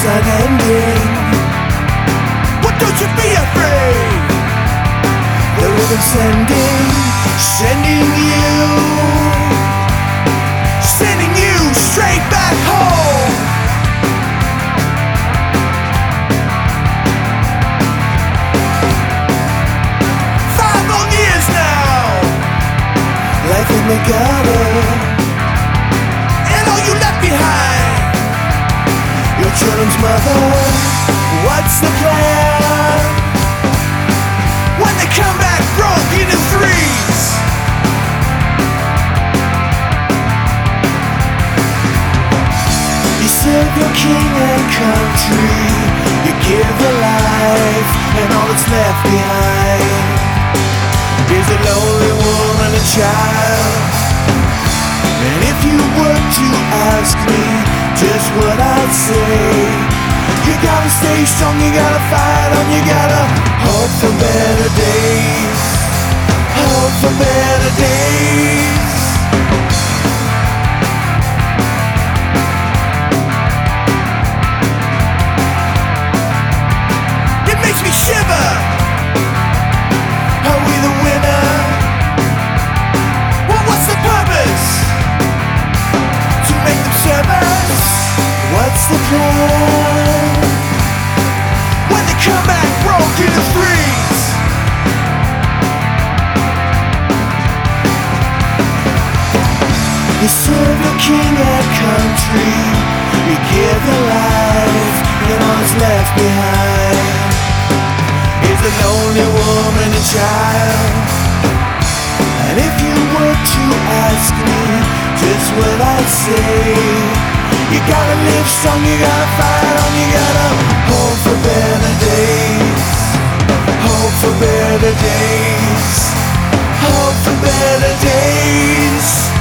unending. What, don't you be afraid? The rhythm sending you straight back home. Life in the gutter, and all you left behind, your children's mother. What's the plan? When they come back broken in threes, you serve your king and country, you give a life, and all that's left behind is a lonely woman, a child. And if you were to ask me just what I'd say, you gotta stay strong, you gotta fight on, you gotta hope for better days, hope for better days. It makes me shiver. Are we the winner? Well, what's the purpose? To make them serve us? What's the plan? When they come back broken to freeze, you serve your king and country, you give the life, and all that's left behind is a lonely woman and child. And if you were to ask me just what I'd say, you gotta live strong, you gotta fight on, you gotta hope for better days, hope for better days, hope for better days.